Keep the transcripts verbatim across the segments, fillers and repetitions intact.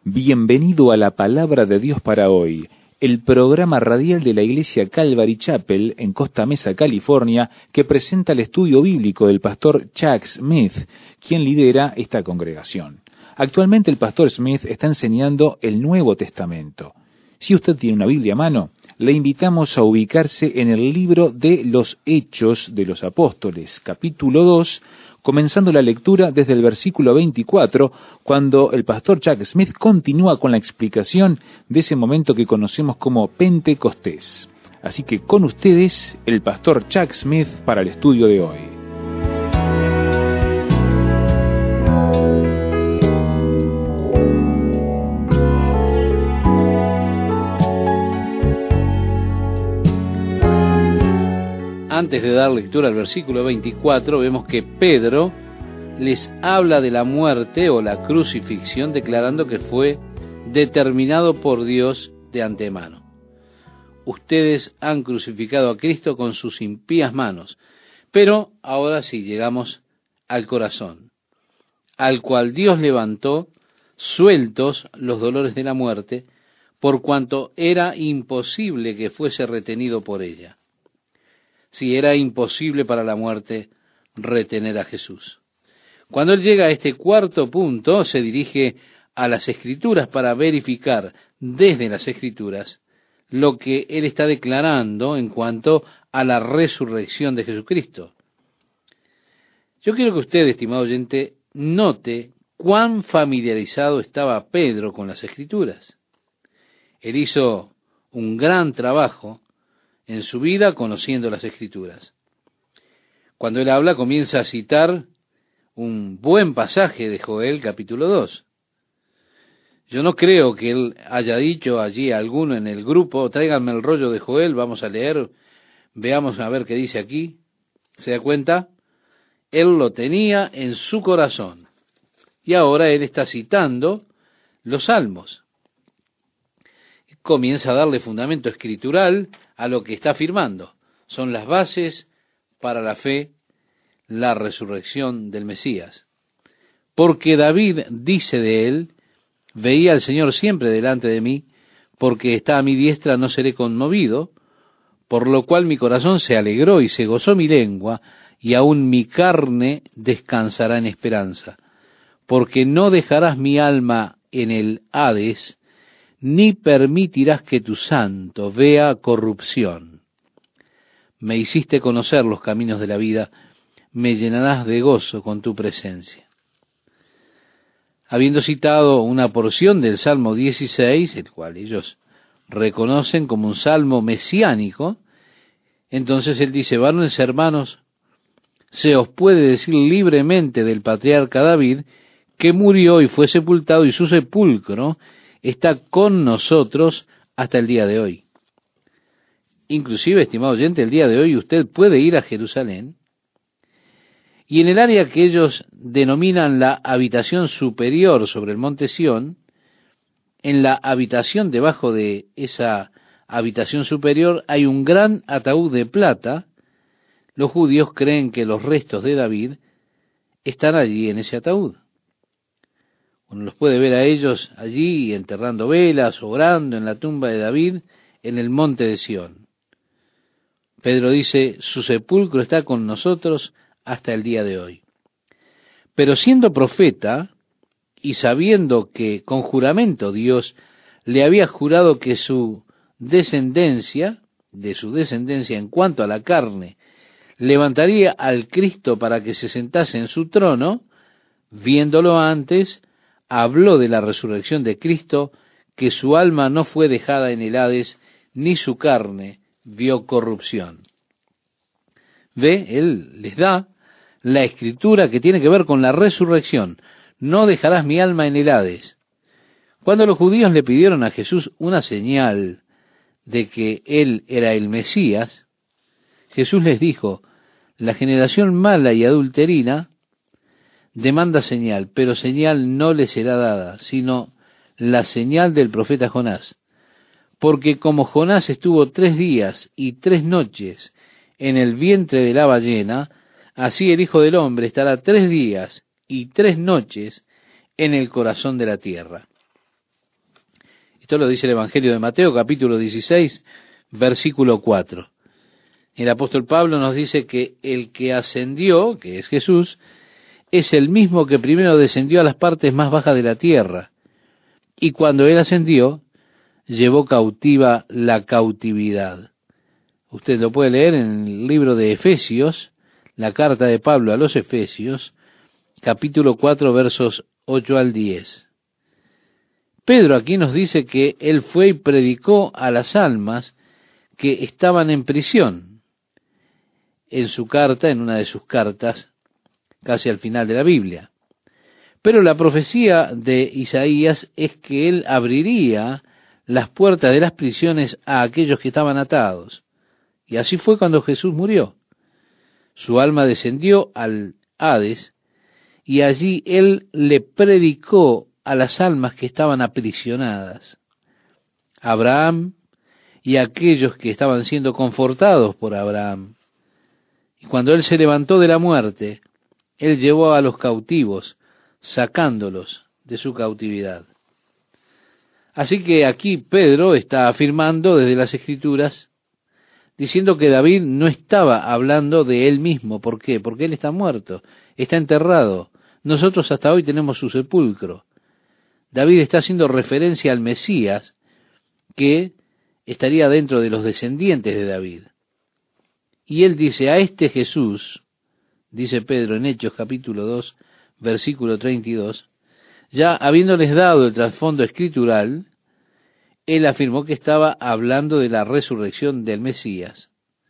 Bienvenido a la Palabra de Dios para hoy, el programa radial de la Iglesia Calvary Chapel en Costa Mesa, California, que presenta el estudio bíblico del pastor Chuck Smith, quien lidera esta congregación. Actualmente el pastor Smith está enseñando el Nuevo Testamento. Si usted tiene una Biblia a mano, le invitamos a ubicarse en el libro de los Hechos de los Apóstoles, capítulo dos, comenzando la lectura desde el versículo veinticuatro, cuando el pastor Chuck Smith continúa con la explicación de ese momento que conocemos como Pentecostés. Así que con ustedes, el pastor Chuck Smith para el estudio de hoy. Antes de dar lectura al versículo veinticuatro, vemos que Pedro les habla de la muerte o la crucifixión, declarando que fue determinado por Dios de antemano. Ustedes han crucificado a Cristo con sus impías manos, pero ahora sí llegamos al corazón, al cual Dios levantó, sueltos los dolores de la muerte, por cuanto era imposible que fuese retenido por ella. Si era imposible para la muerte retener a Jesús. Cuando él llega a este cuarto punto, se dirige a las Escrituras para verificar desde las Escrituras lo que él está declarando en cuanto a la resurrección de Jesucristo. Yo quiero que usted, estimado oyente, note cuán familiarizado estaba Pedro con las Escrituras. Él hizo un gran trabajo en su vida conociendo las Escrituras. Cuando él habla, comienza a citar un buen pasaje de Joel capítulo dos. Yo no creo que él haya dicho allí a alguno en el grupo, tráiganme el rollo de Joel, vamos a leer, veamos a ver qué dice aquí. ¿Se da cuenta? Él lo tenía en su corazón. Y ahora él está citando los salmos. Comienza a darle fundamento escritural a lo que está afirmando. Son las bases para la fe, la resurrección del Mesías. Porque David dice de él, veía al Señor siempre delante de mí, porque está a mi diestra no seré conmovido, por lo cual mi corazón se alegró y se gozó mi lengua, y aún mi carne descansará en esperanza. Porque no dejarás mi alma en el Hades, ni permitirás que tu santo vea corrupción. Me hiciste conocer los caminos de la vida, me llenarás de gozo con tu presencia. Habiendo citado una porción del Salmo dieciséis, el cual ellos reconocen como un salmo mesiánico, entonces él dice, varones hermanos, se os puede decir libremente del patriarca David, que murió y fue sepultado, y su sepulcro está con nosotros hasta el día de hoy. Inclusive, estimado oyente, el día de hoy usted puede ir a Jerusalén y en el área que ellos denominan la habitación superior sobre el monte Sión, en la habitación debajo de esa habitación superior hay un gran ataúd de plata. Los judíos creen que los restos de David están allí en ese ataúd. Uno los puede ver a ellos allí enterrando velas, orando en la tumba de David en el monte de Sión. Pedro dice, su sepulcro está con nosotros hasta el día de hoy. Pero siendo profeta y sabiendo que con juramento Dios le había jurado que su descendencia, de su descendencia en cuanto a la carne, levantaría al Cristo para que se sentase en su trono, viéndolo antes, habló de la resurrección de Cristo, que su alma no fue dejada en el Hades, ni su carne vio corrupción. Ve, él les da la escritura que tiene que ver con la resurrección. No dejarás mi alma en el Hades. Cuando los judíos le pidieron a Jesús una señal de que él era el Mesías, Jesús les dijo, la generación mala y adulterina demanda señal, pero señal no le será dada, sino la señal del profeta Jonás. Porque como Jonás estuvo tres días y tres noches en el vientre de la ballena, así el Hijo del Hombre estará tres días y tres noches en el corazón de la tierra. Esto lo dice el Evangelio de Mateo, capítulo dieciséis, versículo cuatro. El apóstol Pablo nos dice que el que ascendió, que es Jesús, es el mismo que primero descendió a las partes más bajas de la tierra. Y cuando él ascendió, llevó cautiva la cautividad. Usted lo puede leer en el libro de Efesios, la carta de Pablo a los Efesios, capítulo cuatro, versos ocho al diez. Pedro aquí nos dice que él fue y predicó a las almas que estaban en prisión. En su carta, en una de sus cartas, casi al final de la Biblia. Pero la profecía de Isaías es que él abriría las puertas de las prisiones a aquellos que estaban atados. Y así fue cuando Jesús murió. Su alma descendió al Hades, y allí él le predicó a las almas que estaban aprisionadas. Abraham y aquellos que estaban siendo confortados por Abraham. Y cuando él se levantó de la muerte, él llevó a los cautivos, sacándolos de su cautividad. Así que aquí Pedro está afirmando desde las Escrituras, diciendo que David no estaba hablando de él mismo. ¿Por qué? Porque él está muerto, está enterrado. Nosotros hasta hoy tenemos su sepulcro. David está haciendo referencia al Mesías, que estaría dentro de los descendientes de David. Y él dice, a este Jesús, dice Pedro en Hechos capítulo dos, versículo treinta y dos, ya habiéndoles dado el trasfondo escritural, él afirmó que estaba hablando de la resurrección del Mesías.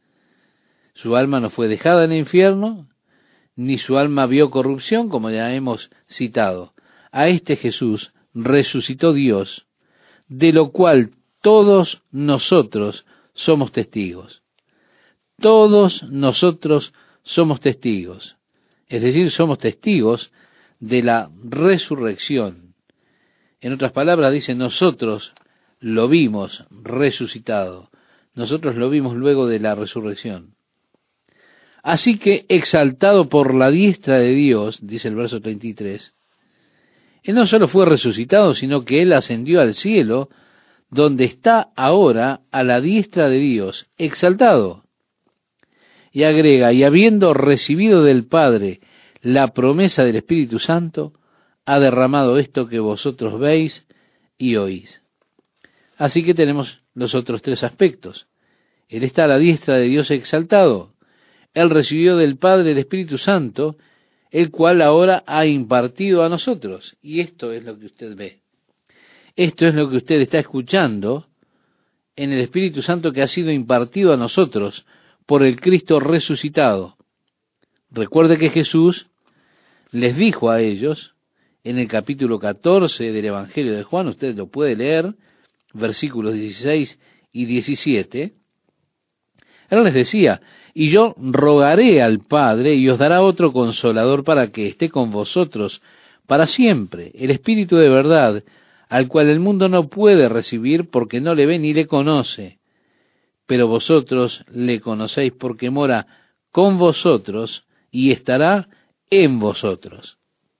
Su alma no fue dejada en el infierno, ni su alma vio corrupción, como ya hemos citado. A este Jesús resucitó Dios, de lo cual todos nosotros somos testigos. Todos nosotros somos testigos, es decir, somos testigos de la resurrección. En otras palabras, dice, nosotros lo vimos resucitado, nosotros lo vimos luego de la resurrección. Así que, exaltado por la diestra de Dios, dice el verso treinta y tres, él no solo fue resucitado, sino que él ascendió al cielo, donde está ahora a la diestra de Dios, exaltado. Y agrega, y habiendo recibido del Padre la promesa del Espíritu Santo, ha derramado esto que vosotros veis y oís. Así que tenemos los otros tres aspectos. Él está a la diestra de Dios exaltado. Él recibió del Padre el Espíritu Santo, el cual ahora ha impartido a nosotros. Y esto es lo que usted ve. Esto es lo que usted está escuchando en el Espíritu Santo que ha sido impartido a nosotros por el Cristo resucitado. Recuerde que Jesús les dijo a ellos, en el capítulo catorce del Evangelio de Juan, usted lo puede leer, versículos dieciséis y diecisiete, él les decía, y yo rogaré al Padre y os dará otro consolador para que esté con vosotros para siempre, el Espíritu de verdad, al cual el mundo no puede recibir porque no le ve ni le conoce. Pero vosotros le conocéis porque mora con vosotros y estará en vosotros.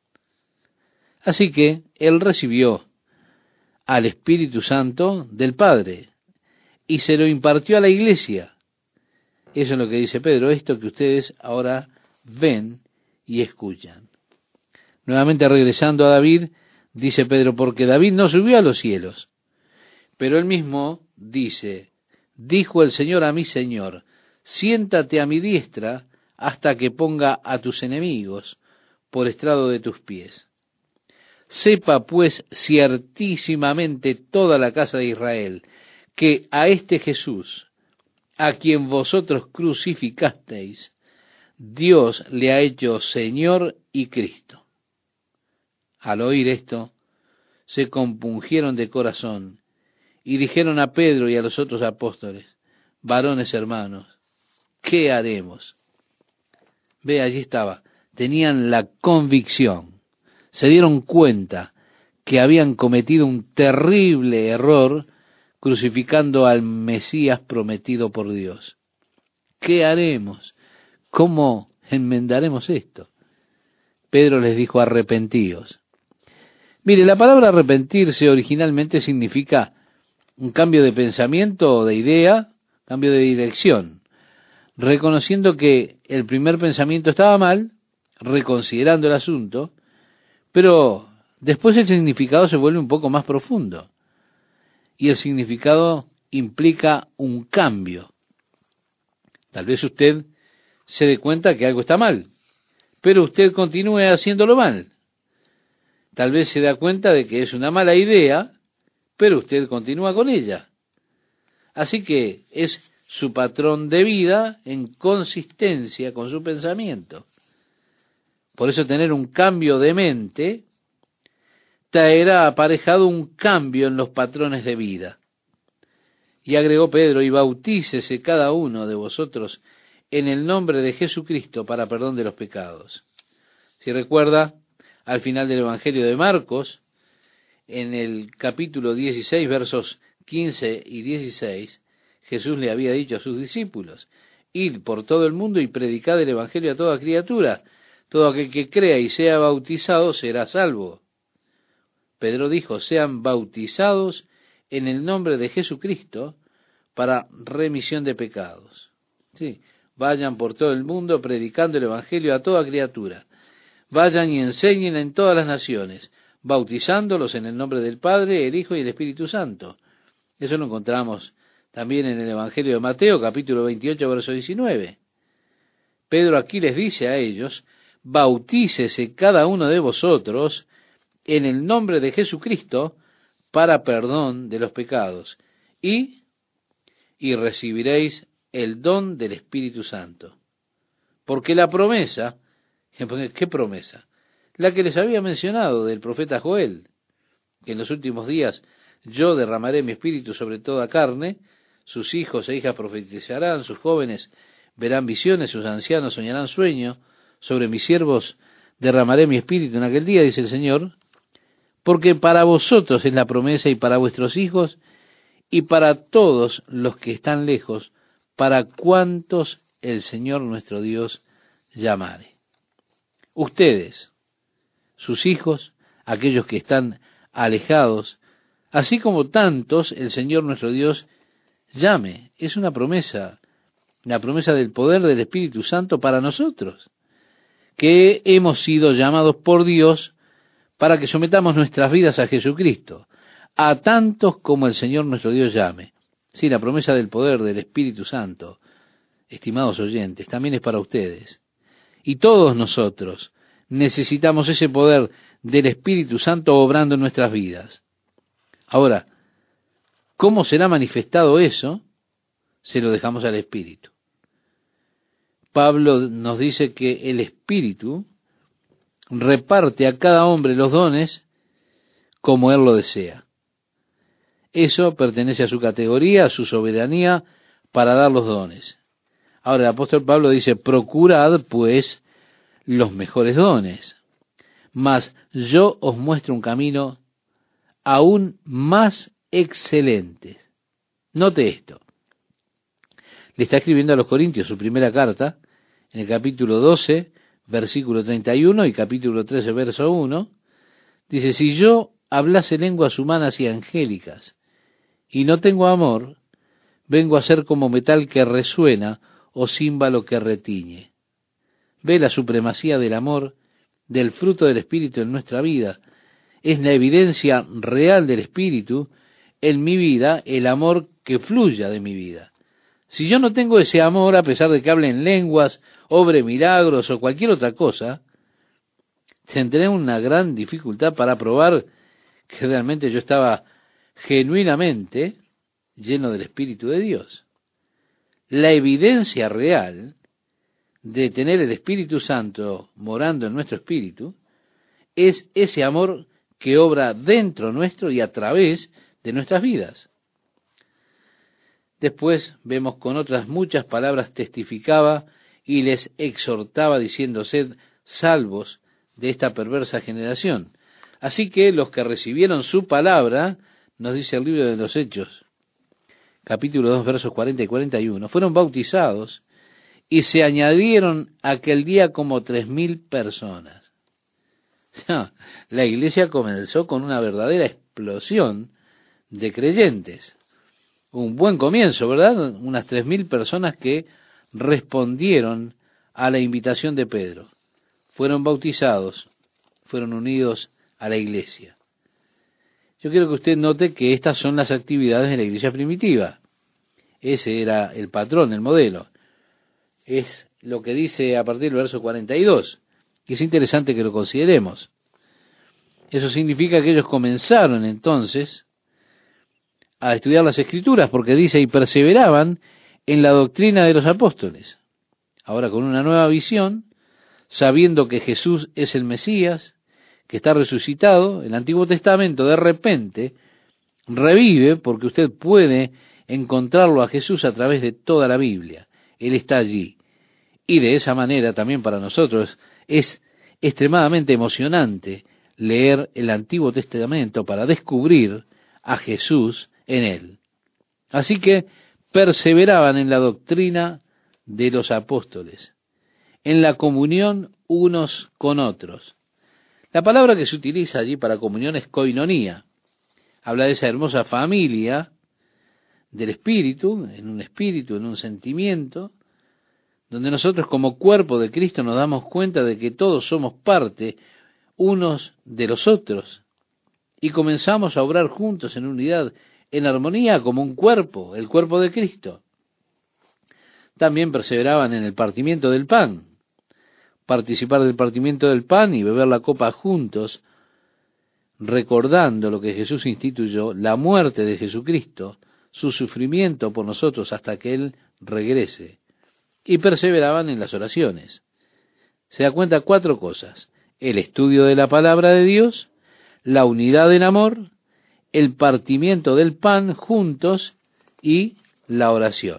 Así que él recibió al Espíritu Santo del Padre y se lo impartió a la iglesia. Eso es lo que dice Pedro, esto que ustedes ahora ven y escuchan. Nuevamente regresando a David, dice Pedro, porque David no subió a los cielos, pero él mismo dice, dijo el Señor a mi Señor, siéntate a mi diestra hasta que ponga a tus enemigos por estrado de tus pies. Sepa pues ciertísimamente toda la casa de Israel, que a este Jesús, a quien vosotros crucificasteis, Dios le ha hecho Señor y Cristo. Al oír esto, se compungieron de corazón, y dijeron a Pedro y a los otros apóstoles, varones hermanos, ¿qué haremos? Ve, allí estaba, tenían la convicción, se dieron cuenta que habían cometido un terrible error crucificando al Mesías prometido por Dios. ¿Qué haremos? ¿Cómo enmendaremos esto? Pedro les dijo, arrepentíos. Mire, la palabra arrepentirse originalmente significa un cambio de pensamiento o de idea, cambio de dirección, reconociendo que el primer pensamiento estaba mal, reconsiderando el asunto, pero después el significado se vuelve un poco más profundo. Y el significado implica un cambio. Tal vez usted se dé cuenta que algo está mal, pero usted continúe haciéndolo mal. Tal vez se da cuenta de que es una mala idea, pero usted continúa con ella. Así que es su patrón de vida en consistencia con su pensamiento. Por eso tener un cambio de mente traerá aparejado un cambio en los patrones de vida. Y agregó Pedro, y bautícese cada uno de vosotros en el nombre de Jesucristo para perdón de los pecados. Si recuerda, al final del Evangelio de Marcos, en el capítulo dieciséis, versos quince y dieciséis, Jesús le había dicho a sus discípulos, id por todo el mundo y predicad el Evangelio a toda criatura. Todo aquel que crea y sea bautizado será salvo. Pedro dijo, sean bautizados en el nombre de Jesucristo para remisión de pecados. Sí, vayan por todo el mundo predicando el Evangelio a toda criatura. Vayan y enseñen en todas las naciones, bautizándolos en el nombre del Padre, el Hijo y el Espíritu Santo. Eso lo encontramos también en el Evangelio de Mateo, capítulo veintiocho, verso diecinueve. Pedro aquí les dice a ellos, bautícese cada uno de vosotros en el nombre de Jesucristo para perdón de los pecados, y, y recibiréis el don del Espíritu Santo. Porque la promesa, ¿qué promesa? La que les había mencionado del profeta Joel, que en los últimos días yo derramaré mi espíritu sobre toda carne, sus hijos e hijas profetizarán, sus jóvenes verán visiones, sus ancianos soñarán sueños, sobre mis siervos derramaré mi espíritu en aquel día, dice el Señor, porque para vosotros es la promesa y para vuestros hijos y para todos los que están lejos, para cuantos el Señor nuestro Dios llamare. Ustedes, sus hijos, aquellos que están alejados, así como tantos el Señor nuestro Dios llame. Es una promesa, la promesa del poder del Espíritu Santo para nosotros, que hemos sido llamados por Dios para que sometamos nuestras vidas a Jesucristo, a tantos como el Señor nuestro Dios llame. Sí, la promesa del poder del Espíritu Santo, estimados oyentes, también es para ustedes. Y todos nosotros necesitamos ese poder del Espíritu Santo obrando en nuestras vidas. Ahora, ¿cómo será manifestado eso? Se lo dejamos al Espíritu. Pablo nos dice que el Espíritu reparte a cada hombre los dones como él lo desea. Eso pertenece a su categoría, a su soberanía para dar los dones. Ahora el apóstol Pablo dice, procurad pues los mejores dones, mas yo os muestro un camino aún más excelente. Note esto. Le está escribiendo a los Corintios su primera carta, en el capítulo doce, versículo treinta y uno, y capítulo trece, verso uno, dice, si yo hablase lenguas humanas y angélicas, y no tengo amor, vengo a ser como metal que resuena o címbalo que retiñe. Ve la supremacía del amor, del fruto del Espíritu en nuestra vida. Es la evidencia real del Espíritu en mi vida, el amor que fluya de mi vida. Si yo no tengo ese amor, a pesar de que hable en lenguas, obre milagros o cualquier otra cosa, tendré una gran dificultad para probar que realmente yo estaba genuinamente lleno del Espíritu de Dios. La evidencia real de tener el Espíritu Santo morando en nuestro espíritu es ese amor que obra dentro nuestro y a través de nuestras vidas. Después vemos con otras muchas palabras testificaba y les exhortaba diciendo, sed salvos de esta perversa generación. Así que los que recibieron su palabra, nos dice el libro de los Hechos, capítulo dos, versos cuarenta y cuarenta y uno, fueron bautizados y se añadieron aquel día como tres mil personas. La iglesia comenzó con una verdadera explosión de creyentes. un buen comienzo, ¿verdad? Unas tres mil personas que respondieron a la invitación de Pedro. Fueron bautizados, fueron unidos a la iglesia. Yo quiero que usted note que estas son las actividades de la iglesia primitiva. Ese era el patrón, el modelo. Es lo que dice a partir del verso cuarenta y dos, que es interesante que lo consideremos. Eso significa que ellos comenzaron entonces a estudiar las Escrituras, porque dice, y perseveraban en la doctrina de los apóstoles. Ahora con una nueva visión, sabiendo que Jesús es el Mesías, que está resucitado, el Antiguo Testamento de repente revive, porque usted puede encontrarlo a Jesús a través de toda la Biblia. Él está allí. Y de esa manera también para nosotros es extremadamente emocionante leer el Antiguo Testamento para descubrir a Jesús en él. Así que perseveraban en la doctrina de los apóstoles, en la comunión unos con otros. La palabra que se utiliza allí para comunión es koinonía. Habla de esa hermosa familia del espíritu, en un espíritu, en un sentimiento, donde nosotros como cuerpo de Cristo nos damos cuenta de que todos somos parte unos de los otros y comenzamos a obrar juntos en unidad, en armonía como un cuerpo, el cuerpo de Cristo. También perseveraban en el partimiento del pan, participar del partimiento del pan y beber la copa juntos, recordando lo que Jesús instituyó, la muerte de Jesucristo, su sufrimiento por nosotros hasta que Él regrese. Y perseveraban en las oraciones. Se da cuenta cuatro cosas: el estudio de la palabra de Dios, la unidad en amor, el partimiento del pan juntos y la oración.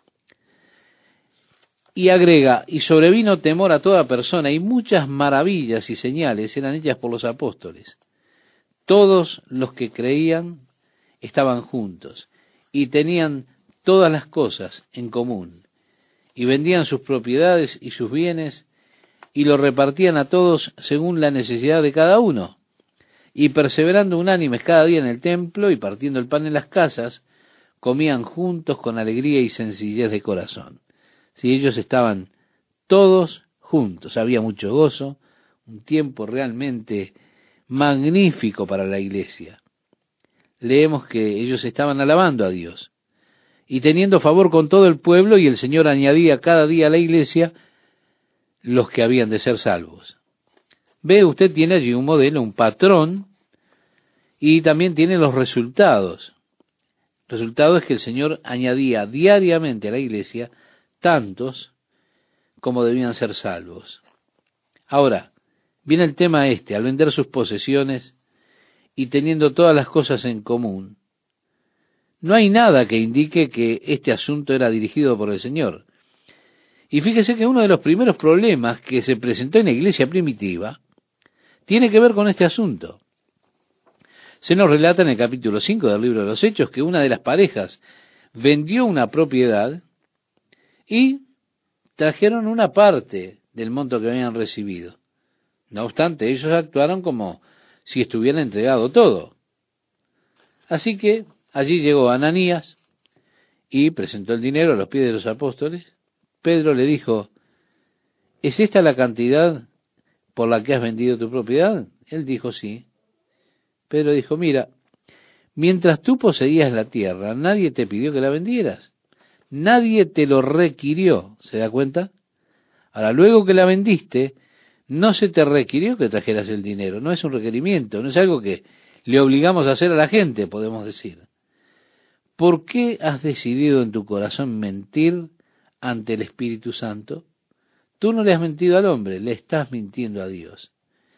Y agrega, y sobrevino temor a toda persona, y muchas maravillas y señales eran hechas por los apóstoles. Todos los que creían estaban juntos y tenían todas las cosas en común, y vendían sus propiedades y sus bienes, y lo repartían a todos según la necesidad de cada uno. Y perseverando unánimes cada día en el templo y partiendo el pan en las casas, comían juntos con alegría y sencillez de corazón. Si ellos estaban todos juntos, había mucho gozo, un tiempo realmente magnífico para la iglesia. Leemos que ellos estaban alabando a Dios y teniendo favor con todo el pueblo, y el Señor añadía cada día a la iglesia los que habían de ser salvos. Ve, usted tiene allí un modelo, un patrón, y también tiene los resultados. El resultado es que el Señor añadía diariamente a la iglesia tantos como debían ser salvos. Ahora, viene el tema este: al vender sus posesiones y teniendo todas las cosas en común, no hay nada que indique que este asunto era dirigido por el Señor. Y fíjese que uno de los primeros problemas que se presentó en la iglesia primitiva tiene que ver con este asunto. Se nos relata en el capítulo cinco del libro de los Hechos que una de las parejas vendió una propiedad y trajeron una parte del monto que habían recibido. No obstante, ellos actuaron como si estuviera entregado todo. Así que allí llegó Ananías y presentó el dinero a los pies de los apóstoles. Pedro le dijo, ¿es esta la cantidad por la que has vendido tu propiedad? Él dijo, sí. Pedro dijo, mira, mientras tú poseías la tierra, nadie te pidió que la vendieras. Nadie te lo requirió, ¿se da cuenta? Ahora, luego que la vendiste, no se te requirió que trajeras el dinero. No es un requerimiento, no es algo que le obligamos a hacer a la gente, podemos decir. ¿Por qué has decidido en tu corazón mentir ante el Espíritu Santo? Tú no le has mentido al hombre, le estás mintiendo a Dios.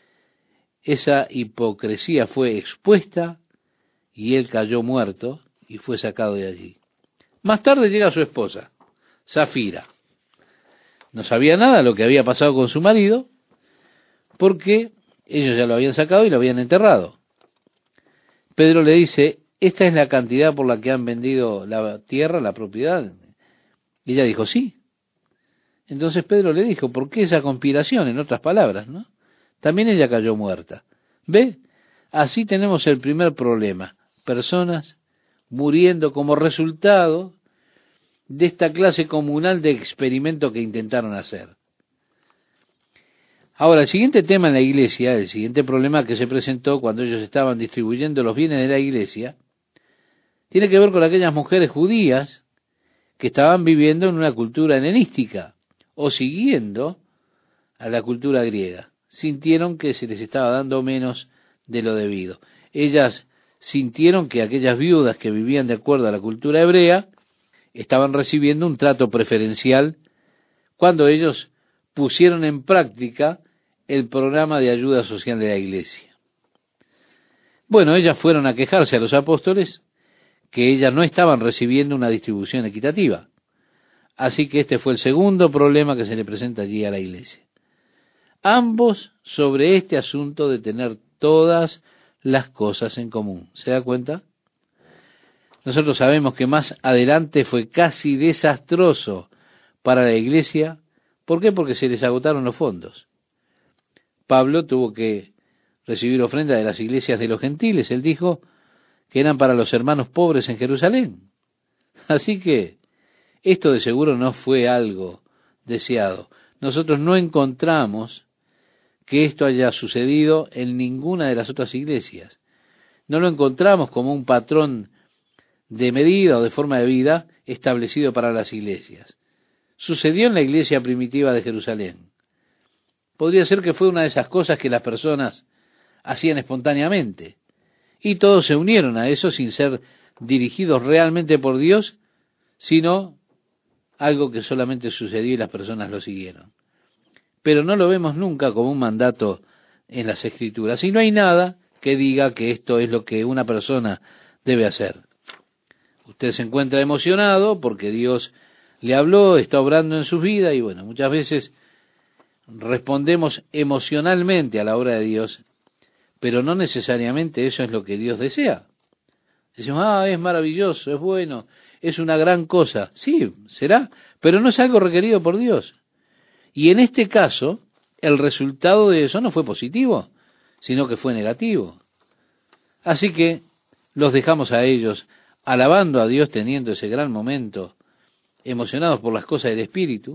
Esa hipocresía fue expuesta y él cayó muerto y fue sacado de allí. Más tarde llega su esposa, Zafira. No sabía nada de lo que había pasado con su marido, porque ellos ya lo habían sacado y lo habían enterrado. Pedro le dice, ¿esta es la cantidad por la que han vendido la tierra, la propiedad? Y ella dijo, sí. Entonces Pedro le dijo, ¿por qué esa conspiración? En otras palabras, ¿no? También ella cayó muerta. ¿Ve? Así tenemos el primer problema. Personas muriendo como resultado de esta clase comunal de experimento que intentaron hacer. Ahora, el siguiente tema en la iglesia, el siguiente problema que se presentó cuando ellos estaban distribuyendo los bienes de la iglesia, tiene que ver con aquellas mujeres judías que estaban viviendo en una cultura helenística o siguiendo a la cultura griega. Sintieron que se les estaba dando menos de lo debido. Ellas sintieron que aquellas viudas que vivían de acuerdo a la cultura hebrea estaban recibiendo un trato preferencial cuando ellos pusieron en práctica el programa de ayuda social de la iglesia. Bueno, ellas fueron a quejarse a los apóstoles que ellas no estaban recibiendo una distribución equitativa. Así que este fue el segundo problema que se le presenta allí a la iglesia. Ambos sobre este asunto de tener todas las cosas en común. ¿Se da cuenta? Nosotros sabemos que más adelante fue casi desastroso para la iglesia. ¿Por qué? Porque se les agotaron los fondos. Pablo tuvo que recibir ofrenda de las iglesias de los gentiles. Él dijo que eran para los hermanos pobres en Jerusalén. Así que esto de seguro no fue algo deseado. Nosotros no encontramos que esto haya sucedido en ninguna de las otras iglesias. No lo encontramos como un patrón de medida o de forma de vida establecido para las iglesias. Sucedió en la iglesia primitiva de Jerusalén. Podría ser que fue una de esas cosas que las personas hacían espontáneamente, y todos se unieron a eso sin ser dirigidos realmente por Dios, sino algo que solamente sucedió y las personas lo siguieron. Pero no lo vemos nunca como un mandato en las Escrituras, y no hay nada que diga que esto es lo que una persona debe hacer. Usted se encuentra emocionado porque Dios le habló, está obrando en su vida, y bueno, muchas veces respondemos emocionalmente a la obra de Dios, pero no necesariamente eso es lo que Dios desea. Decimos, ah, es maravilloso, es bueno, es una gran cosa. Sí, será, pero no es algo requerido por Dios. Y en este caso, el resultado de eso no fue positivo, sino que fue negativo. Así que los dejamos a ellos alabando a Dios, teniendo ese gran momento, emocionados por las cosas del Espíritu,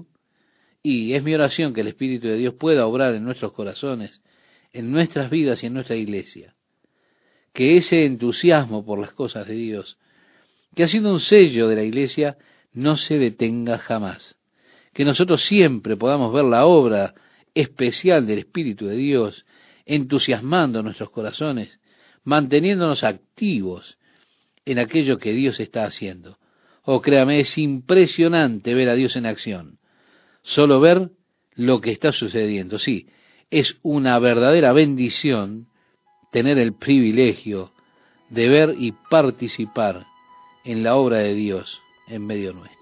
y es mi oración que el Espíritu de Dios pueda obrar en nuestros corazones, en nuestras vidas y en nuestra iglesia. Que ese entusiasmo por las cosas de Dios, que ha sido un sello de la iglesia, no se detenga jamás. Que nosotros siempre podamos ver la obra especial del Espíritu de Dios, entusiasmando nuestros corazones, manteniéndonos activos en aquello que Dios está haciendo. Oh, créame, es impresionante ver a Dios en acción. Solo ver lo que está sucediendo. Sí, es una verdadera bendición tener el privilegio de ver y participar en la obra de Dios en medio nuestro.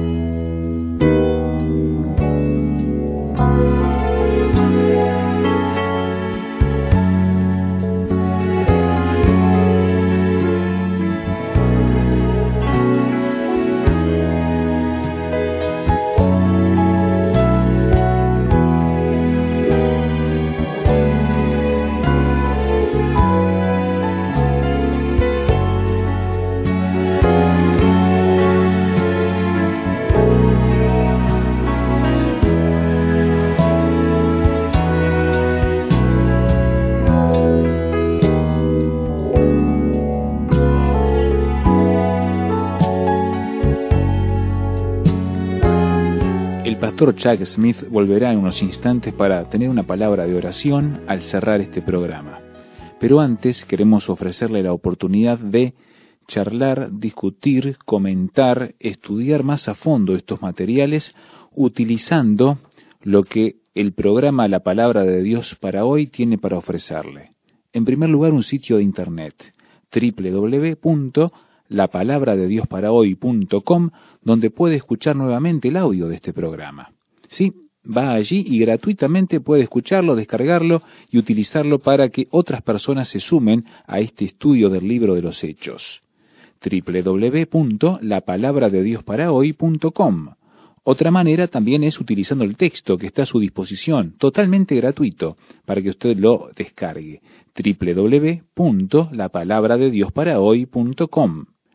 El pastor Chuck Smith volverá en unos instantes para tener una palabra de oración al cerrar este programa. Pero antes queremos ofrecerle la oportunidad de charlar, discutir, comentar, estudiar más a fondo estos materiales utilizando lo que el programa La Palabra de Dios para hoy tiene para ofrecerle. En primer lugar, un sitio de internet, doble u doble u doble u punto la palabra de dios para hoy punto com, donde puede escuchar nuevamente el audio de este programa. Sí, va allí y gratuitamente puede escucharlo, descargarlo y utilizarlo para que otras personas se sumen a este estudio del libro de los Hechos. doble u doble u doble u punto la palabra de dios para hoy punto com. Otra manera también es utilizando el texto que está a su disposición, totalmente gratuito, para que usted lo descargue. doble u doble u doble u punto la palabra de dios para hoy punto com.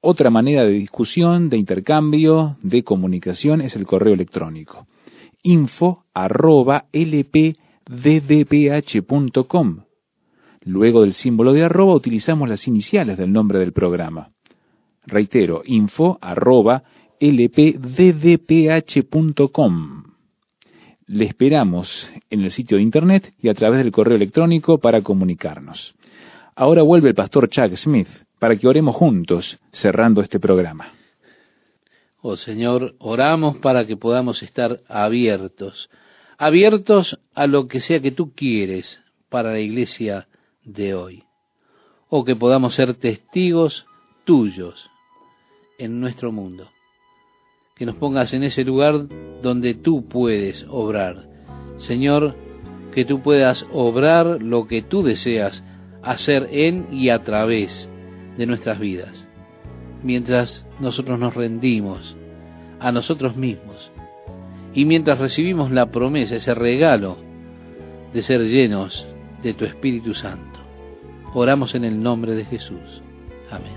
Otra manera de discusión, de intercambio, de comunicación es el correo electrónico. info arroba lpddph punto com. Luego del símbolo de arroba utilizamos las iniciales del nombre del programa. Reitero, info arroba lpddph punto com. Le esperamos en el sitio de internet y a través del correo electrónico para comunicarnos. Ahora vuelve el pastor Chuck Smith para que oremos juntos, cerrando este programa. Oh Señor, oramos para que podamos estar abiertos, abiertos a lo que sea que tú quieres para la iglesia de hoy, o que podamos ser testigos tuyos en nuestro mundo, que nos pongas en ese lugar donde tú puedes obrar. Señor, que tú puedas obrar lo que tú deseas hacer en y a través de nuestras vidas, mientras nosotros nos rendimos a nosotros mismos y mientras recibimos la promesa, ese regalo de ser llenos de tu Espíritu Santo. Oramos en el nombre de Jesús. Amén.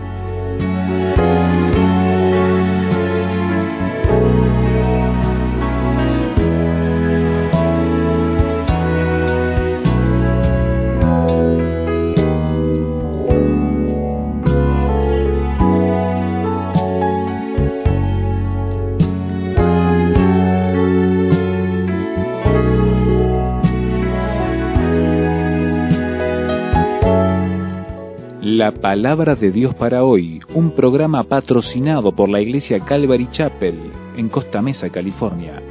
La Palabra de Dios para hoy, un programa patrocinado por la Iglesia Calvary Chapel en Costa Mesa, California.